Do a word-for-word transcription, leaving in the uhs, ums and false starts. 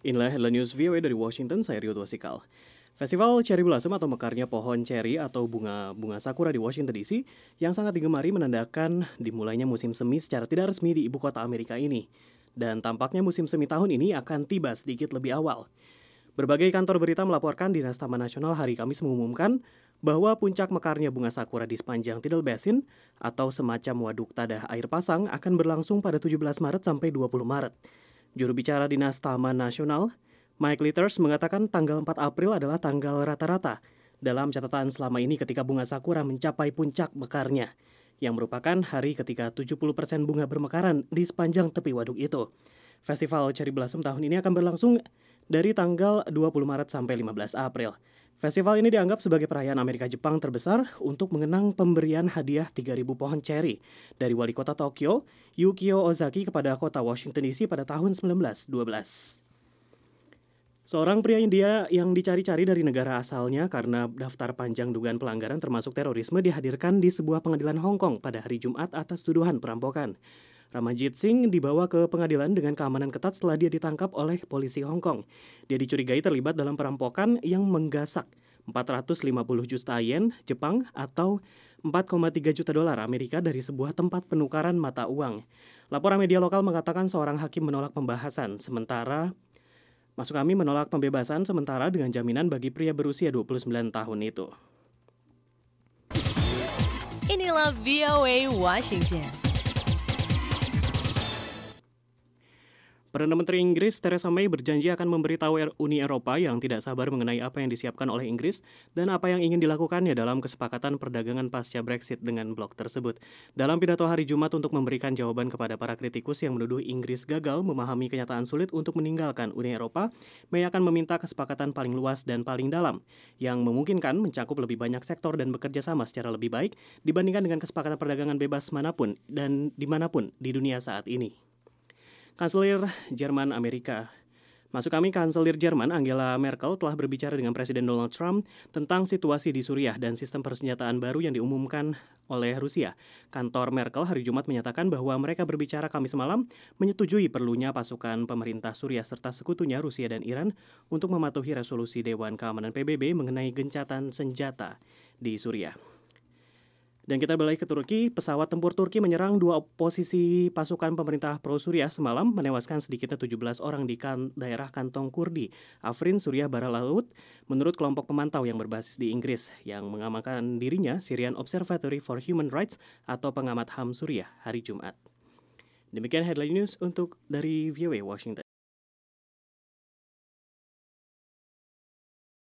Inilah headline news V O A dari Washington, saya Rio Wasikal. Festival Cherry Blossom atau mekarnya pohon cherry atau bunga-bunga sakura di Washington D C yang sangat digemari menandakan dimulainya musim semi secara tidak resmi di ibu kota Amerika ini. Dan tampaknya musim semi tahun ini akan tiba sedikit lebih awal. Berbagai kantor berita melaporkan Dinas Taman Nasional hari Kamis mengumumkan bahwa puncak mekarnya bunga sakura di sepanjang Tidal Basin atau semacam waduk tadah air pasang akan berlangsung pada tujuh belas Maret sampai dua puluh Maret. Juru bicara Dinas Taman Nasional, Mike Litters, mengatakan tanggal empat April adalah tanggal rata-rata dalam catatan selama ini ketika bunga sakura mencapai puncak mekarnya, yang merupakan hari ketika tujuh puluh persen bunga bermekaran di sepanjang tepi waduk itu. Festival Cherry Blossom tahun ini akan berlangsung dari tanggal dua puluh Maret sampai lima belas April. Festival ini dianggap sebagai perayaan Amerika-Jepang terbesar untuk mengenang pemberian hadiah tiga ribu pohon cherry dari wali kota Tokyo, Yukio Ozaki, kepada kota Washington D C pada tahun sembilan belas dua belas. Seorang pria India yang dicari-cari dari negara asalnya karena daftar panjang dugaan pelanggaran termasuk terorisme dihadirkan di sebuah pengadilan Hong Kong pada hari Jumat atas tuduhan perampokan. Ramanjit Singh dibawa ke pengadilan dengan keamanan ketat setelah dia ditangkap oleh polisi Hong Kong. Dia dicurigai terlibat dalam perampokan yang menggasak empat ratus lima puluh juta yen Jepang atau empat koma tiga juta dolar Amerika dari sebuah tempat penukaran mata uang. Laporan media lokal mengatakan seorang hakim menolak pembahasan sementara Masuk kami menolak pembebasan sementara dengan jaminan bagi pria berusia dua puluh sembilan tahun itu. Inilah V O A Washington. Perdana Menteri Inggris Theresa May berjanji akan memberitahu Uni Eropa yang tidak sabar mengenai apa yang disiapkan oleh Inggris dan apa yang ingin dilakukannya dalam kesepakatan perdagangan pasca Brexit dengan blok tersebut. Dalam pidato hari Jumat untuk memberikan jawaban kepada para kritikus yang menuduh Inggris gagal memahami kenyataan sulit untuk meninggalkan Uni Eropa, May akan meminta kesepakatan paling luas dan paling dalam yang memungkinkan mencakup lebih banyak sektor dan bekerja sama secara lebih baik dibandingkan dengan kesepakatan perdagangan bebas manapun dan dimanapun di dunia saat ini. Kanselir Jerman Amerika. Masuk kami, Kanselir Jerman Angela Merkel telah berbicara dengan Presiden Donald Trump tentang situasi di Suriah dan sistem persenjataan baru yang diumumkan oleh Rusia. Kantor Merkel hari Jumat menyatakan bahwa mereka berbicara Kamis malam menyetujui perlunya pasukan pemerintah Suriah serta sekutunya Rusia dan Iran untuk mematuhi resolusi Dewan Keamanan P B B mengenai gencatan senjata di Suriah. Dan kita balik ke Turki, pesawat tempur Turki menyerang dua posisi pasukan pemerintah pro-Suriah semalam, menewaskan sedikitnya tujuh belas orang di kan, daerah kantong Kurdi, Afrin, Suriah Barat Laut, menurut kelompok pemantau yang berbasis di Inggris, yang mengamankan dirinya Syrian Observatory for Human Rights atau pengamat H A M Suriah hari Jumat. Demikian headline news untuk dari V O A Washington.